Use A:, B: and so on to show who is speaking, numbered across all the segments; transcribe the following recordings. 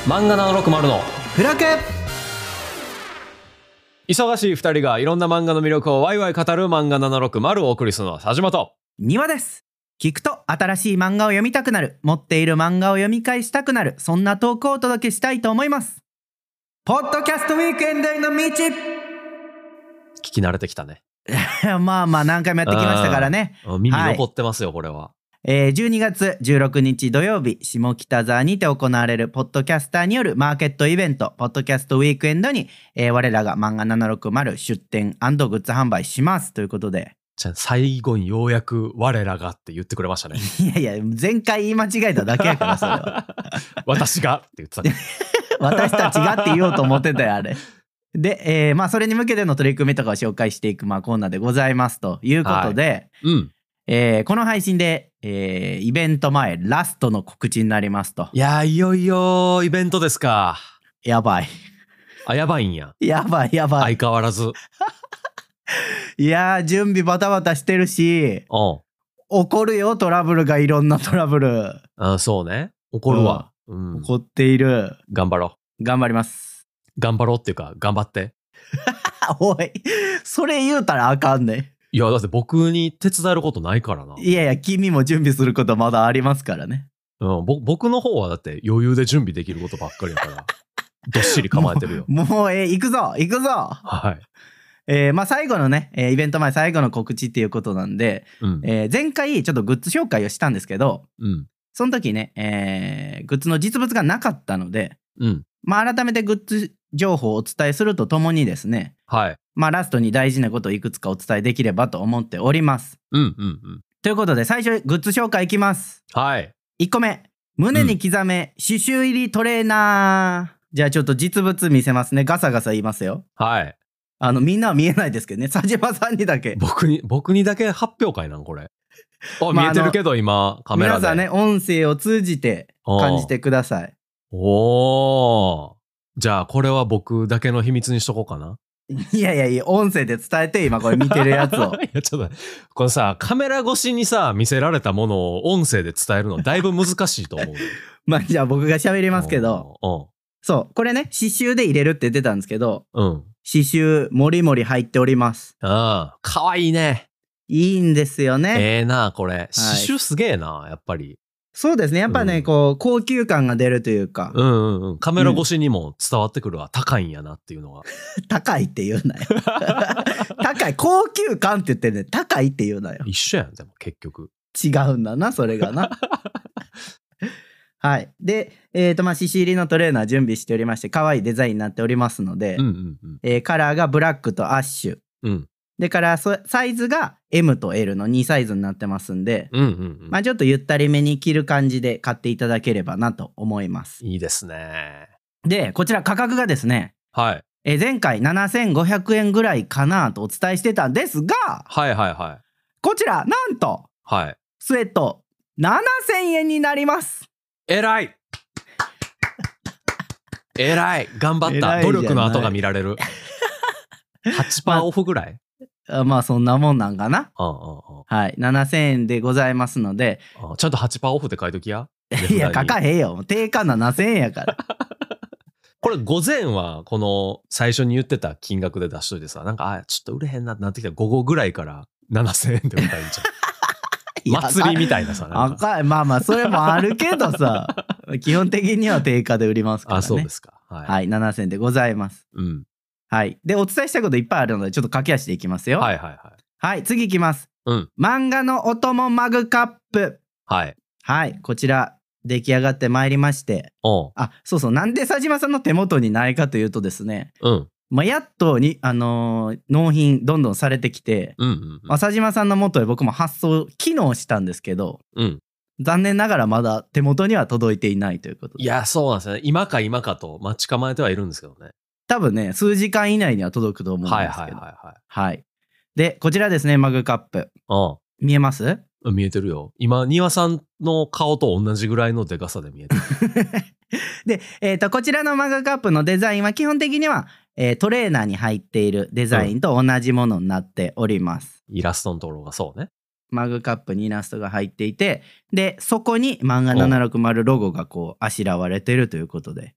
A: 漫画760の
B: フラク
A: 忙しい2人がいろんな漫画の魅力をワイワイ語る漫画760をお送りするのは佐島と
B: 庭です。聞くと新しい漫画を読みたくなる、持っている漫画を読み返したくなる、そんなトークをお届けしたいと思います。ポッドキャストウィークエンドへの道
A: 聞き慣れてきたね。
B: まあ何回もやってきましたからね。
A: 耳残ってますよ、これは。
B: 12月16日土曜日、下北沢にて行われるポッドキャスターによるマーケットイベント、ポッドキャストウィークエンドに、我らが漫画760出展&グッズ販売しますということで。
A: じゃあ最後にようやく我らがって言ってくれましたね。
B: いや前回言い間違えただけやからそれは
A: 私がって言ってたね。
B: 私たちがって言おうと思ってたよあれで、それに向けての取り組みとかを紹介していく、コーナーでございますということで、この配信で、イベント前ラストの告知になりますと。
A: いやいよいよイベントですか。
B: やばい。
A: やばいんや。
B: やばい。
A: 相変わらず。
B: いや準備バタバタしてるし、起こるよトラブルが、いろんなトラブル。
A: そうね。起こるわ。
B: 起こっている。
A: 頑張ろ
B: う。頑張ります。
A: 頑張ろうっていうか頑張って。
B: おい、それ言うたらあかんね。
A: いやだって僕に手伝えることないからな。
B: いや君も準備することまだありますからね。
A: 僕の方はだって余裕で準備できることばっかりだからどっしり構えてるよ。
B: もう行くぞ。
A: はい。
B: 最後のね、イベント前最後の告知っていうことなんで、前回ちょっとグッズ紹介をしたんですけど、その時ね、グッズの実物がなかったので、改めてグッズ情報をお伝えするとともにですね、ラストに大事なことをいくつかお伝えできればと思っております。ということで最初グッズ紹介いきます。1個目、胸に刻め、刺繍入りトレーナー。じゃあちょっと実物見せますね。ガサガサ言いますよ。みんなは見えないですけどね、佐島さんにだけ。
A: 僕にだけ発表会なんこれ。見えてるけど今カメラで。
B: 皆さんね、音声を通じて感じてください。
A: じゃあこれは僕だけの秘密にしとこうかな。
B: いや音声で伝えて、今これ見てるやつを。
A: いやちょっとこのさ、カメラ越しにさ見せられたものを音声で伝えるのだいぶ難しいと思う。
B: じゃあ僕が喋りますけど、そうこれね、刺繍で入れるって言ってたんですけど、刺繍もりもり入っております。
A: かわいいね。
B: いいんですよね。
A: なこれ、刺繍すげえな、やっぱり。
B: そうですね、やっぱね、こう高級感が出るというか、
A: カメラ越しにも伝わってくるわ、高いんやなっていうのが。高
B: いって言うなよ。高い、高級感って言ってね、高いって言うなよ。
A: 一緒やん、でも結局。
B: 違うんだな、それがな。はい。で、刺繍入りのトレーナー準備しておりまして、可愛いデザインになっておりますので、カラーがブラックとアッシュ。でからサイズが M と L の2サイズになってますんで、ちょっとゆったりめに着る感じで買っていただければなと思います。
A: いいですね。
B: で、こちら価格がですね、前回7500円ぐらいかなとお伝えしてたんですが、こちらなんと、スウェット7000円になります。
A: えらい頑張った。努力の跡が見られる。8% オフぐらい。
B: そんなもんなんかな。7000円でございますので、
A: ちゃんと 8% オフって書いときや。
B: いや書かへんよ、定価7000円やから
A: これ午前はこの最初に言ってた金額で出しといてさ、なんかちょっと売れへんなってなってきた午後ぐらいから7000円で売ったらいいんじゃん。祭りみたいなさ。
B: それもあるけどさ、基本的には定価で売りますからね。
A: そうですか。
B: 7000円でございます。で、お伝えしたいこといっぱいあるので、ちょっと駆け足でいきますよ。次いきます。漫画のお供マグカップ。こちら出来上がってまいりまして。そうなんで佐島さんの手元にないかというとですね、やっとに納品どんどんされてきて、佐島さんの元へ僕も発送機能したんですけど、残念ながらまだ手元には届いていないということで。
A: いやそうなんですね。今かと待ち構えてはいるんですけどね。
B: 多分ね、数時間以内には届くと思うんですけど。で、こちらですね、マグカップ。見えます？
A: 見えてるよ。今、庭さんの顔と同じぐらいのでかさで見えて
B: る。で、こちらのマグカップのデザインは基本的には、トレーナーに入っているデザインと同じものになっております。
A: イラストのところがそうね。
B: マグカップにイラストが入っていて、でそこに漫画760ロゴがこうあしらわれてるということで、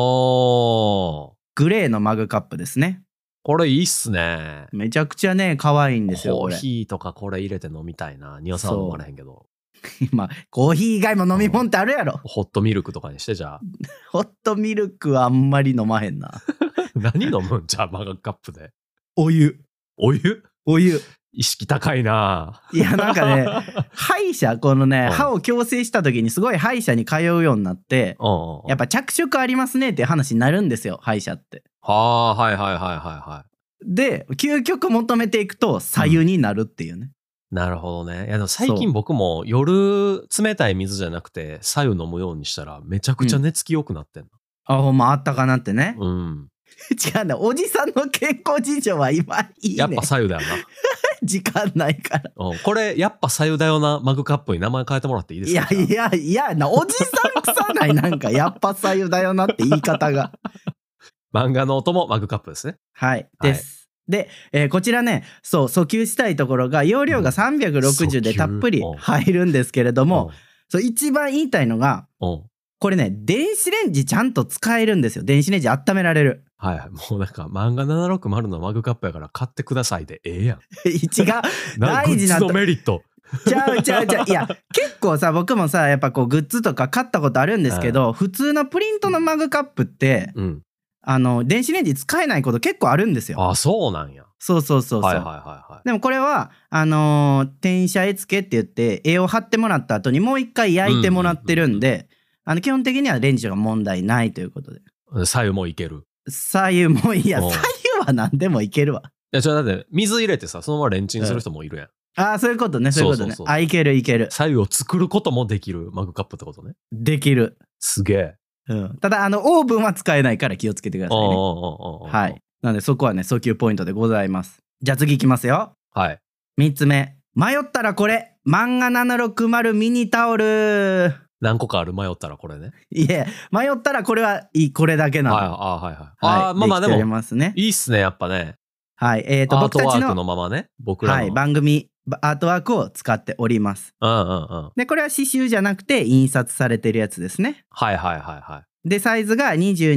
B: グレーのマグカップですね。
A: これいいっすね。
B: めちゃくちゃね可愛いんですよ。
A: コーヒーとかこれ入れて飲みたいな。庭さんは飲まれへんけど。
B: 今コーヒー以外も飲み物ってあるやろ。
A: ホットミルクとかにしてじゃあ。
B: ホットミルクはあんまり飲まへんな。
A: 何飲むんじゃあマグカップで。
B: お湯。
A: お湯意識高いな。
B: いやなんかね歯医者このね歯を矯正した時にすごい歯医者に通うようになって、やっぱ着色ありますねっていう話になるんですよ歯医者って。
A: はあ、はいはいはいはいはい。
B: で究極求めていくと左右になるっていうね、
A: なるほどね。いやでも最近僕も夜冷たい水じゃなくて白湯飲むようにしたらめちゃくちゃ寝つき良くなってんの。
B: あ、ほんまあったかなってね。
A: うん。
B: 違うね、おじさんの健康事情は今いいね。
A: やっぱ白湯だよな。
B: 時間ないから、
A: これやっぱ白湯だよなマグカップに名前変えてもらっていいですか。
B: いやな、おじさん臭ないなんかやっぱ白湯だよなって言い方が。
A: 漫画のお供マグカップですね。
B: はいです、で、こちらね、そう訴求したいところが容量が360でたっぷり入るんですけれども、そう一番言いたいのが、これね電子レンジちゃんと使えるんですよ。電子レンジ温められる。
A: はい、もうなんか漫画760のマグカップやから買ってくださいでええやん。
B: 違う大事な
A: グッズのメリット。
B: ちゃういや結構さ僕もさやっぱこうグッズとか買ったことあるんですけど、普通のプリントのマグカップって、電子レンジ使えないこと結構あるんですよ。
A: あ、そうなんや。
B: そう。でもこれは転写絵付けって言って絵を貼ってもらった後にもう一回焼いてもらってるんで、基本的にはレンジが問題ないということで。
A: 左右もいける。
B: 左右もいや、左右は何でもいけるわ。い
A: やだって水入れてさそのままレンチンする人もいるやん。
B: ああそういうことね、そういうことね。あ、いける。
A: 左右を作ることもできるマグカップってことね。
B: できる。
A: すげえ。
B: ただオーブンは使えないから気をつけてくださいね。はい。なのでそこはね訴求ポイントでございます。じゃあ次いきますよ。
A: はい。
B: 3つ目、迷ったらこれ漫画760ミニタオル。
A: 何個かある迷ったらこれね。
B: いや迷ったらこれはいい、これだけなの。
A: はい。まあでもいいっすねやっぱね。
B: はい。
A: アートワークのままね僕らの、
B: はい、番組アートワークを使っております。でこれは刺繍じゃなくて印刷されてるやつですね。はい。でサイズが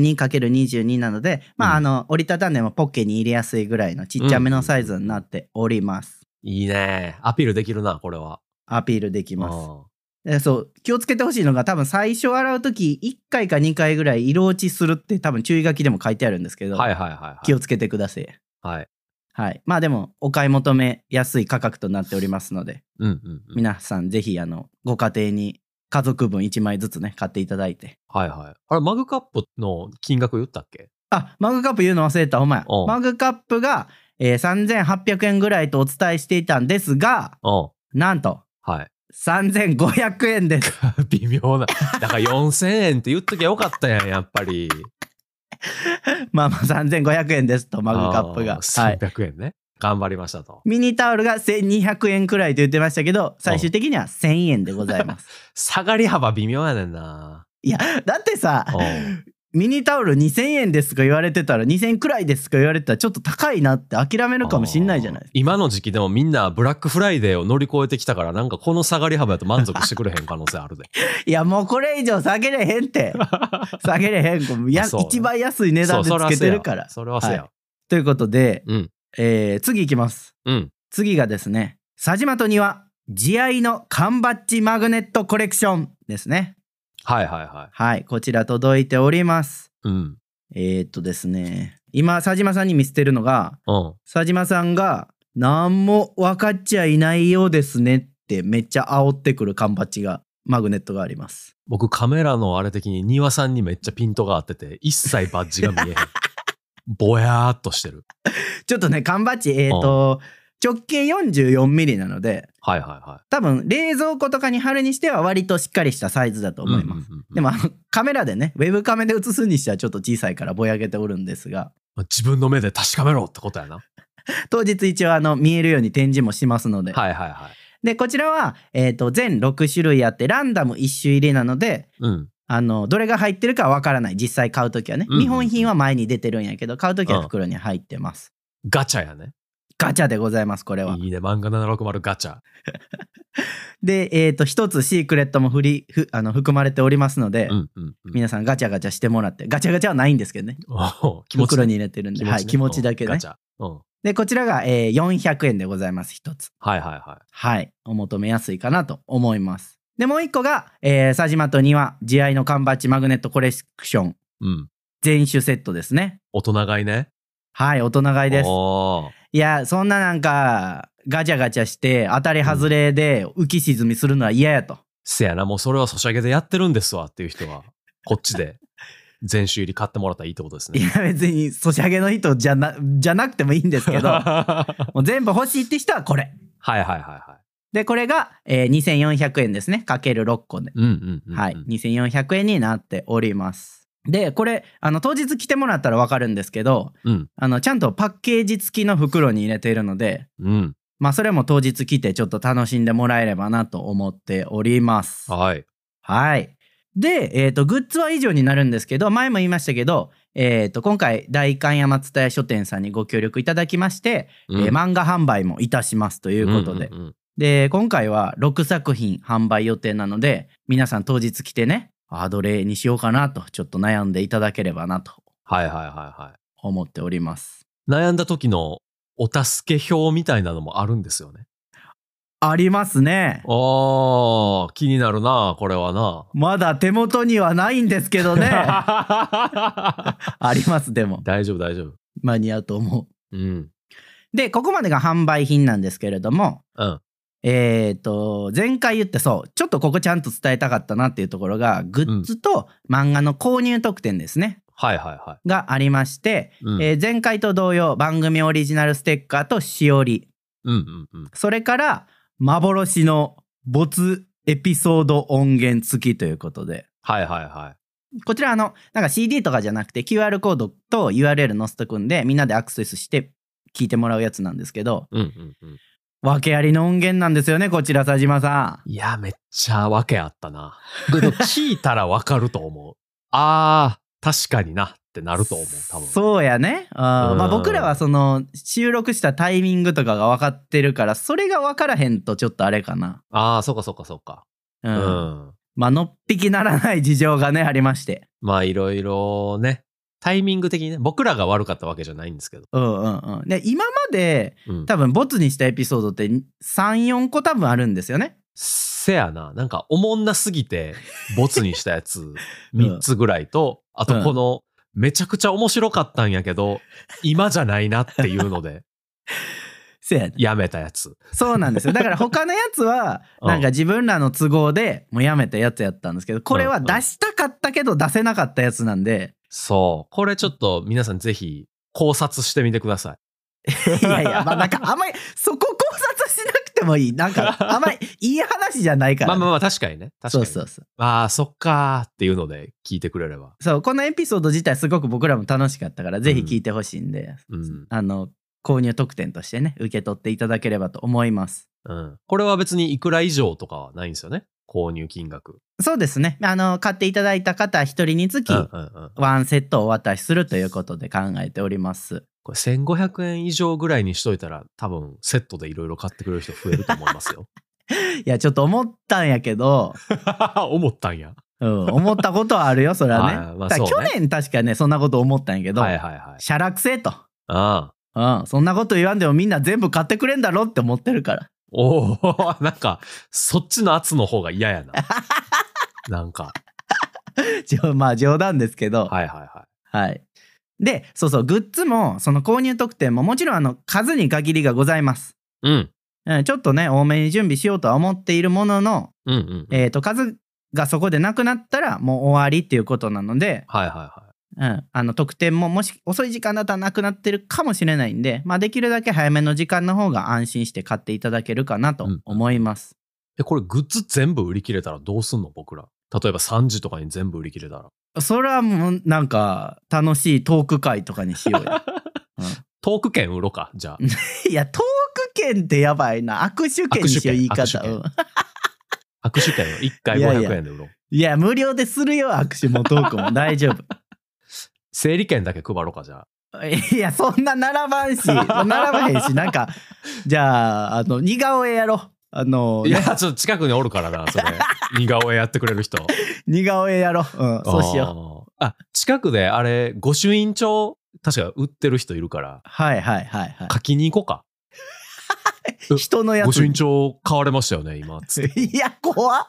B: 22×22 なので、折りたたんでもポッケに入れやすいぐらいのちっちゃめのサイズになっております。
A: いいね。アピールできるなこれは。
B: アピールできます。そう気をつけてほしいのが多分最初洗う時1回か2回ぐらい色落ちするって多分注意書きでも書いてあるんですけど、気をつけてください。はい。まあでもお買い求めやすい価格となっておりますので、皆さんぜひご家庭に家族分1枚ずつね買っていただいて。あ
A: れマグカップの金額言ったっけ？
B: あ、マグカップ言うの忘れた。ほんまや。マグカップが、3800円ぐらいとお伝えしていたんですが、なんと、3500円です。
A: 微妙な。だから4000円って言っときゃよかったやんやっぱり。
B: まあ3500円ですとマグカップが。
A: 300円ね。頑張りましたと。
B: ミニタオルが1200円くらいと言ってましたけど、最終的には1000円でございます。
A: 下がり幅微妙やねんな。
B: いやだってさ、ミニタオル2000円ですとか言われてたら、2000円くらいですとか言われてたらちょっと高いなって諦めるかもしんないじゃないですか。
A: 今の時期でもみんなブラックフライデーを乗り越えてきたから、なんかこの下がり幅やと満足してくれへん可能性あるで。
B: いやもうこれ以上下げれへんって下げれへん。一番安い値段でつけてるから。
A: それはせや、
B: ということで、次いきます。次がですね、佐島と庭慈愛の缶バッジマグネットコレクションですね。はい、こちら届いております。ですね、今佐島さんに見せてるのが、佐島さんが何も分かっちゃいないようですねってめっちゃ煽ってくる缶バッジがマグネットがあります。
A: 僕カメラのあれ的に庭さんにめっちゃピントが合ってて一切バッジが見えへん。ぼやーっとしてる。
B: ちょっとね缶バッジ直径44ミリなので、多分冷蔵庫とかに貼るにしては割としっかりしたサイズだと思います。でもカメラでねウェブカメで写すにしてはちょっと小さいからぼやけておるんですが、
A: 自分の目で確かめろってことやな。
B: 当日一応見えるように展示もしますので。でこちらは、全6種類あってランダム1種入りなので、どれが入ってるかわからない。実際買うときはね、見本品は前に出てるんやけど買うときは袋に入ってます。
A: ガチャやね。
B: ガチャでございます、これは。
A: いいね、漫画760ガチャ。
B: で、一つシークレットも含まれておりますので、皆さんガチャガチャしてもらって、ガチャガチャはないんですけどね。袋に入れてるんで、はい、気持ちだけね。で、こちらが、400円でございます、一つ。
A: はいはいはい。
B: はい、お求めやすいかなと思います。で、もう一個が、佐島と庭、慈愛の缶バッジマグネットコレクション。全種セットですね。
A: 大人買いね。
B: はい、大人買いです。いや、そんななんか、ガチャガチャして当たり外れで浮き沈みするのは嫌やと。
A: せやな、もうそれはソシャゲでやってるんですわっていう人は、こっちで全種入り買ってもらったらいいってことですね。
B: いや、別にソシャゲの人じゃなくてもいいんですけど、もう全部欲しいって人はこれ。
A: はいはいはいはい。
B: で、これが、2400円ですね。かける6個で。はい。2400円になっております。で、これ、当日来てもらったらわかるんですけど、ちゃんとパッケージ付きの袋に入れているので、まあ、それも当日来てちょっと楽しんでもらえればなと思っております。
A: はい。
B: はい。で、グッズは以上になるんですけど、前も言いましたけど、今回、代官山蔦屋書店さんにご協力いただきまして、漫画販売もいたしますということで。で、今回は6作品販売予定なので、皆さん当日来てね、どれにしようかなと、ちょっと悩んでいただければなと。思っております。
A: 悩んだ時のお助け表みたいなのもあるんですよね。
B: ありますね。
A: 気になるな、これはな。
B: まだ手元にはないんですけどね。あります、でも。
A: 大丈夫、大丈夫。
B: 間に合うと思う。で、ここまでが販売品なんですけれども、前回言ってちょっとここちゃんと伝えたかったなっていうところが、グッズと漫画の購入特典ですね。がありまして、前回と同様、番組オリジナルステッカーとしおり。それから、幻の没エピソード音源付きということで。こちらなんか CD とかじゃなくて QR コードと URL 載せとくんでみんなでアクセスして聞いてもらうやつなんですけど、訳ありの音源なんですよね、こちら佐島さ
A: ん。いや、めっちゃ訳あったな。聞いたらわかると思う。確かになってなると思う、多分。
B: そうやね。まあ僕らは収録したタイミングとかが分かってるから、それが分からへんとちょっとあれかな。
A: そうかそうかそうか。
B: まあのっぴきならない事情がね、ありまして。
A: まあいろいろね、タイミング的にね、僕らが悪かったわけじゃないんですけど。
B: で、今まで、多分ボツにしたエピソードって3、4個多分あるんですよね。
A: せやな。なんか、おもんなすぎて、ボツにしたやつ、3つぐらいと、あとこの、めちゃくちゃ面白かったんやけど、今じゃないなっていうので、やめたやつ。
B: そうなんですよ。だから他のやつは、なんか自分らの都合でもうやめたやつやったんですけど、これは出したかったけど出せなかったやつなんで。
A: そう。これちょっと皆さんぜひ考察してみてくださ
B: い。いやいや、まあなんかあんまりそこ考察しなくてもいい。なんかあんまりいい話じゃないから、
A: ね。まあ確かにね。確かに。そう。そっかーっていうので聞いてくれれば。
B: そう、このエピソード自体すごく僕らも楽しかったから、ぜひ聞いてほしいんで、購入特典としてね、受け取っていただければと思います。
A: これは別にいくら以上とかはないんですよね。購入金額。
B: そうですね。買っていただいた方一人につき、ワンセットをお渡しするということで考えております。
A: これ1500円以上ぐらいにしといたら、多分セットでいろいろ買ってくれる人増えると思いますよ。
B: いや、ちょっと思ったんやけど。
A: 思ったんや。
B: 思ったことはあるよ、それはね。去年確かね、そんなこと思ったんやけど、しゃらくせえと。そんなこと言わんでもみんな全部買ってくれんだろって思ってるから。
A: なんか、そっちの圧の方が嫌やな。なんか。
B: まあ冗談ですけど。はい。で、グッズも、その購入特典ももちろん数に限りがございます。ちょっとね、多めに準備しようとは思っているものの、数がそこでなくなったらもう終わりっていうことなので、特典ももし遅い時間だったらなくなってるかもしれないんで、まあできるだけ早めの時間の方が安心して買っていただけるかなと思います。
A: これグッズ全部売り切れたらどうすんの僕ら。例えば3時とかに全部売り切れたら。
B: それはもうなんか楽しいトーク会とかにしようよ。
A: トーク券売ろうか、じゃあ。
B: いや、トーク券ってやばいな。握手券にしよう、言い方。握
A: 手券を1回500円で売ろう。
B: いや、無料でするよ、握手もトークも大丈夫。
A: 整理券だけ配ろうか、じゃあ。
B: いや、そんな並ばんし、並ばへんし、なんか、じゃあ、似顔絵やろ。
A: いや、ちょっと近くにおるからな、それ。似顔絵やってくれる人。
B: 似顔絵やろ。うん、そうしよ
A: う。あ、近くであれ、御朱印帳、確か売ってる人いるから。
B: はいはいはいはい。
A: 書きに行こうか。
B: 人のやつ。
A: 御朱印帳買われましたよね、今。
B: いや、怖っ。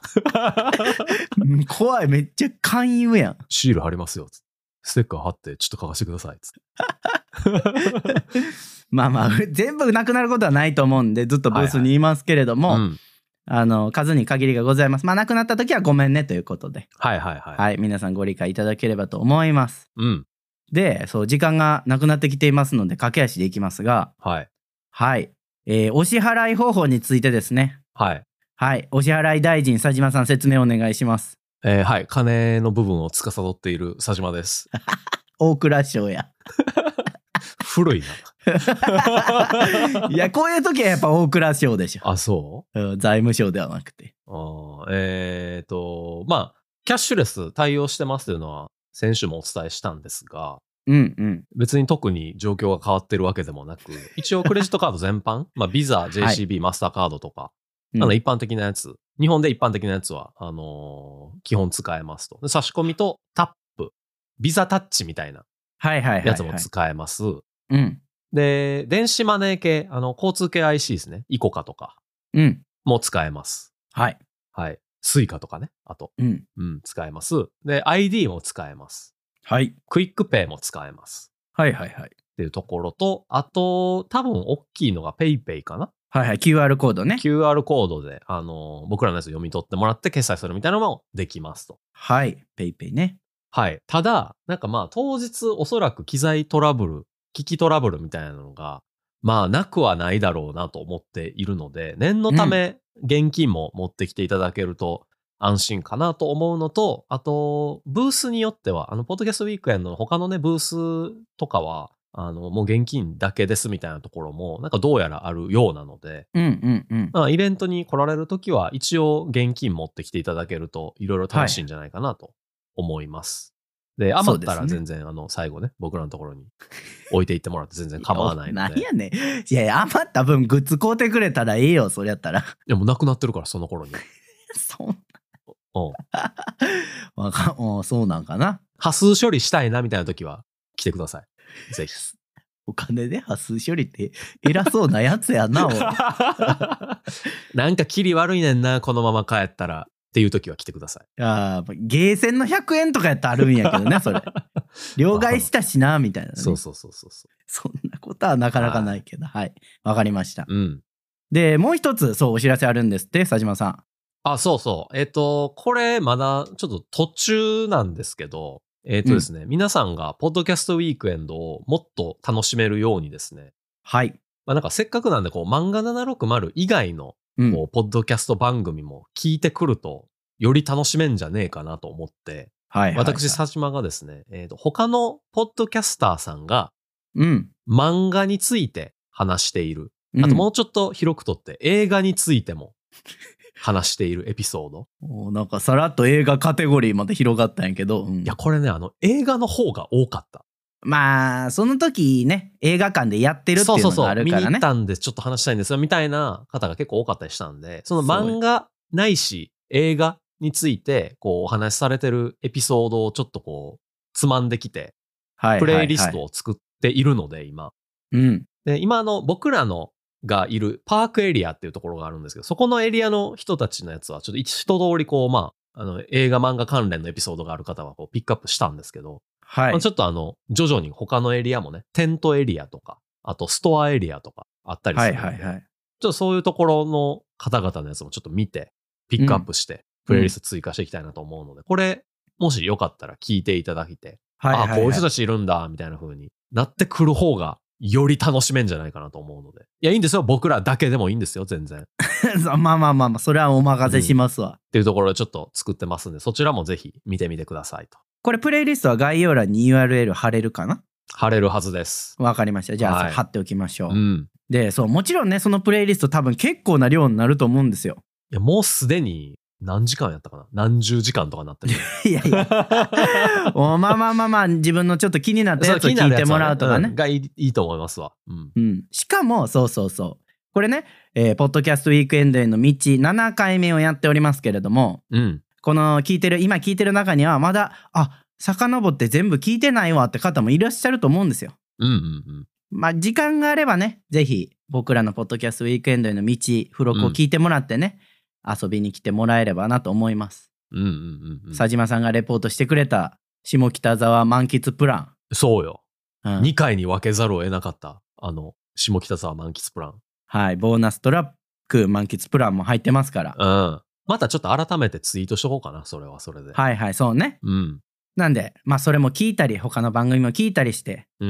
B: 怖い、めっちゃ勧誘やん。
A: シール貼りますよ。ステッカー貼ってちょっと書かせてください。つって
B: まあまあ、全部なくなることはないと思うんで、ずっとブースにいますけれども、数に限りがございます。まあ、なくなった時はごめんねということで。
A: はいはいはい。
B: はい、皆さんご理解いただければと思います。
A: うん。
B: で、そう、時間がなくなってきていますので、駆け足でいきますが、
A: はい。
B: はい。お支払い方法についてですね。
A: はい。
B: はい。お支払い大臣、佐島さん説明お願いします。
A: はい。金の部分を司っている佐島です。
B: 大蔵省や。
A: 古いな。
B: いや、こういう時はやっぱ大蔵省でしょ。
A: あ、そう？
B: 財務省ではなくて。
A: まあ、キャッシュレス対応してますというのは、先週もお伝えしたんですが、別に特に状況が変わってるわけでもなく、一応クレジットカード全般、まあ、ビザ、JCB、マスターカードとか、一般的なやつ、日本で一般的なやつは、基本使えますと。で差し込みとタップ、ビザタッチみたいなやつも使えます。で、電子マネー系、交通系 IC ですね。イコカとかも使えます。はい。はい。スイカとかね。あと、使えます。で、ID も使えます。はい。クイックペイも使えます。はいはいはい。っていうところと、あと、多分大きいのが PayPay かな。はいはい。QR コードね。QR コードで、僕らのやつ読み取ってもらって決済するみたいなのもできますと。はい。PayPay ね。はい。ただ、なんかまあ当日おそらく機材トラブル、機器トラブルみたいなのが、まあなくはないだろうなと思っているので、念のため現金も持ってきていただけると安心かなと思うのと、あと、ブースによっては、ポッドキャストウィークエンドの他のね、ブースとかは、もう現金だけですみたいなところも、なんかどうやらあるようなので、まあ、イベントに来られるときは、一応現金持ってきていただけると、いろいろ楽しいんじゃないかなと思います。で、余ったら全然、最後ね、僕らのところに置いていってもらって全然構わないので。
B: 何やねん。いや、余った分グッズ買うてくれたらええよ、それやったら。い
A: や、もうなくなってるから、その頃に。
B: そんな。そうなんかな。
A: 波数処理したいなみたいな時は来てください。ぜひ。
B: お金で波数処理って偉そうなやつやな。
A: なんかキリ悪いねんな、このまま帰ったらっていう時は来てください。
B: ゲーセンの100円とかやったらあるんやけどね、それ。両替したしな、みたいな、ね。そう。そんなことはなかなかないけど。はい。わかりました。で、もう一つ、そう、お知らせあるんですって、佐島さん。あ、そうそう。これまだちょっと途中なんですけど、ですね、皆さんがポッドキャストウィークエンドをもっと楽しめるようにですね。はい。まあなんかせっかくなんで、漫画760以外の、ポッドキャスト番組も聞いてくると、より楽しめんじゃねえかなと思って、私、佐島がですね、他のポッドキャスターさんが、漫画について話している。あともうちょっと広くとって映画についても、話しているエピソード。なんかさらっと映画カテゴリーまで広がったんやけど。いや、これね、映画の方が多かった。まあ、その時ね、映画館でやってるっていうのがあるからね。見に行ったんでちょっと話したいんですよ、みたいな方が結構多かったりしたんで、その漫画ないし映画について、お話しされてるエピソードをちょっとつまんできて、プレイリストを作っているので、今。で、今僕らのがいるパークエリアっていうところがあるんですけど、そこのエリアの人たちのやつはちょっと一通り映画漫画関連のエピソードがある方はピックアップしたんですけど、はい。ちょっと徐々に他のエリアもね、テントエリアとか、あとストアエリアとかあったりするので、ちょっとそういうところの方々のやつもちょっと見て、ピックアップして、プレイリスト追加していきたいなと思うので、これ、もしよかったら聞いていただいて、こういう人たちいるんだ、みたいな風になってくる方が、より楽しめんじゃないかなと思うので。いや、いいんですよ。僕らだけでもいいんですよ、全然。まあ、それはお任せしますわ。っていうところでちょっと作ってますんで、そちらもぜひ見てみてくださいと。これ、プレイリストは概要欄に URL 貼れるかな？貼れるはずです。わかりました。じゃあ、貼っておきましょう。で、そう、もちろんね、そのプレイリスト多分結構な量になると思うんですよ。いや、もうすでに
A: 何時間やったかな、何十時間とかなってる。
B: いやいや。まあ、自分のちょっと気になったやつを聞いてもらうとかね。
A: がいいと思いますわ。
B: しかも、そう。これね、ポッドキャストウィークエンドへの道7回目をやっておりますけれども、この今聞いてる中にはまだ、遡って全部聞いてないわって方もいらっしゃると思うんですよ。まあ、時間があればね、ぜひ僕らのポッドキャストウィークエンドへの道、付録を聞いてもらってね、遊びに来てもらえればなと思います。佐島さんがレポートしてくれた下北沢満喫プラン。
A: そうよ。2回に分けざるを得なかった。下北沢満喫プラン。
B: はい。ボーナストラック満喫プランも入ってますから。
A: またちょっと改めてツイートしとこうかな、それはそれで。
B: はい、そうね。なんで、まあそれも聞いたり、他の番組も聞いたりして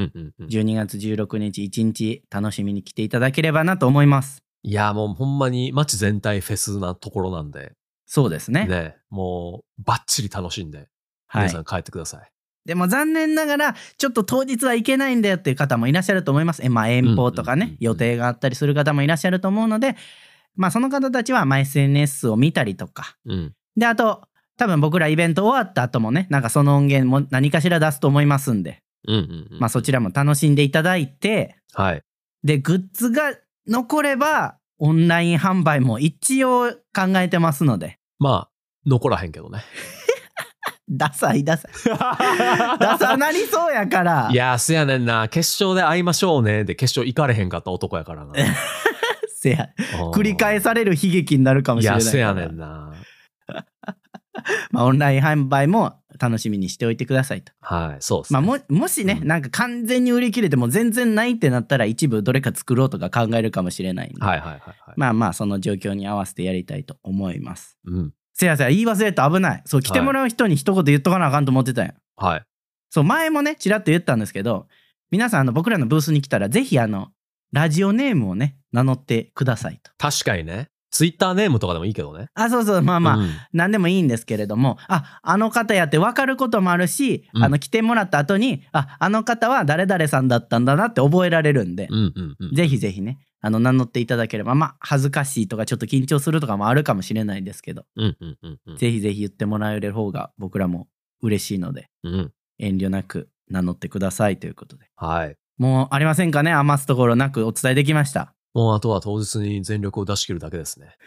B: 、12月16日1日楽しみに来ていただければなと思います。
A: いや、もうほんまに街全体フェスなところなんで。
B: そうですね。
A: ね、もうバッチリ楽しんで、皆さん帰ってください。
B: でも残念ながら、ちょっと当日は行けないんだよっていう方もいらっしゃると思います。まあ遠方とかね、予定があったりする方もいらっしゃると思うので、まあその方たちはSNS を見たりとか、で、あと、多分僕らイベント終わった後もね、なんかその音源も何かしら出すと思いますんで、まあそちらも楽しんでいただいて、で、グッズが残れば、オンライン販売も一応考えてますので。
A: まあ、残らへんけどね。
B: ダサなりそうやから。
A: いや、せやねんな。決勝で会いましょうね。で、決勝行かれへんかった男やからな。
B: せや。繰り返される悲劇になるかもしれない。いや、
A: せやねんな。
B: まあ、オンライン販売も楽しみにしておいてくださいと。
A: はい、そうですね。
B: まあ、もしね、なんか完全に売り切れても全然ないってなったら一部どれか作ろうとか考えるかもしれないんで。まあ、その状況に合わせてやりたいと思います。せや言い忘れた、危ない。そう、来てもらう人に一言言っとかなあかんと思ってたんや。そう、前もね、ちらっと言ったんですけど、皆さん僕らのブースに来たらぜひラジオネームをね、名乗ってくださいと。
A: 確かにね。ツイッターネームとかでもいいけどね。
B: そう、まあ、何でもいいんですけれども、あの方やって分かることもあるし、来てもらった後に、あの方は誰々さんだったんだなって覚えられるんで、ぜひぜひね、名乗っていただければ、まあ、恥ずかしいとかちょっと緊張するとかもあるかもしれないですけど、ぜひぜひ言ってもらえる方が僕らも嬉しいので、遠慮なく名乗ってくださいということで。もうありませんかね、余すところなくお伝えできました。
A: もうあとは当日に全力を出し切るだけですね。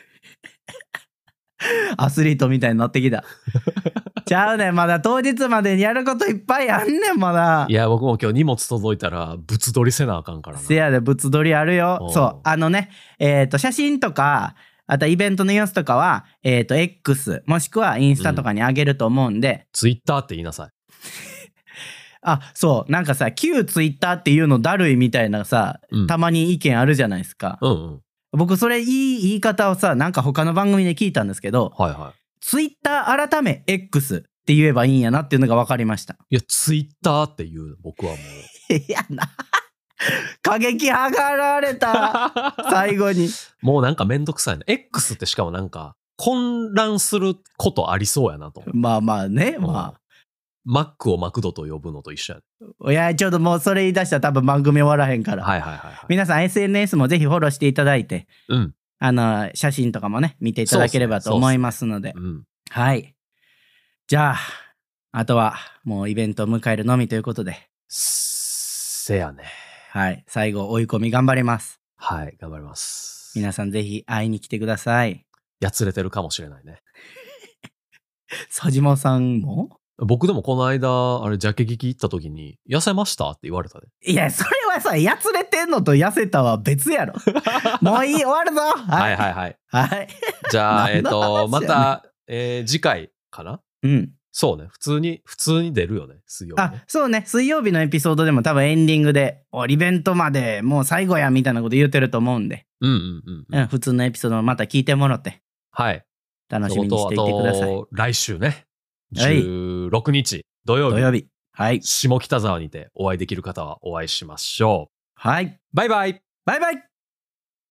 B: アスリートみたいになってきた。ちゃうねん、まだ当日までにやることいっぱいあんねん、まだ。
A: いや、僕も今日荷物届いたら、物撮りせなあかんからな。
B: せやで、物撮りあるよ。そう。写真とか、あとイベントの様子とかは、X、もしくはインスタとかに上げると思うんで。
A: ツイッターって言いなさい。
B: そう。なんかさ、旧ツイッターっていうのだるいみたいなさ、たまに意見あるじゃないですか。僕、それいい言い方をさ、なんか他の番組で聞いたんですけど、ツイッター改め X って言えばいいんやなっていうのが分かりました。
A: いや、ツイッターって言う、僕はもう。
B: いやな。過激剥がられた。最後に。
A: もうなんかめんどくさいな。X ってしかもなんか、混乱することありそうやなと。
B: まあね、まあ。
A: マックをマクドと呼ぶのと一緒
B: や。いや、ちょっともうそれ言い出したら多分番組終わらへんから。皆さん SNS もぜひフォローしていただいて、写真とかもね、見ていただければと思いますので。はい。じゃあ、あとはもうイベントを迎えるのみということで。
A: せやね。
B: はい。最後追い込み頑張ります。
A: はい、頑張ります。
B: 皆さんぜひ会いに来てください。
A: やつれてるかもしれないね。
B: 佐島さんも？
A: 僕でもこの間、あれ、ジャケ聞き行った時に、痩せましたって言われたで。
B: いや、それはさ、やつれてんのと痩せたは別やろ。もういい、終わるぞ。
A: はい。じゃあ、また、次回かな？そうね。普通に出るよね。水曜日ね。
B: そうね。水曜日のエピソードでも多分エンディングで、イベントまでもう最後や、みたいなこと言ってると思うんで。普通のエピソードもまた聞いてもらって。
A: はい。
B: 楽しみにしていてください。
A: 来週ね。16日土曜日。
B: はい。
A: 下北沢にてお会いできる方はお会いしましょう。
B: はい。
A: バイバイ。
B: バイバイ。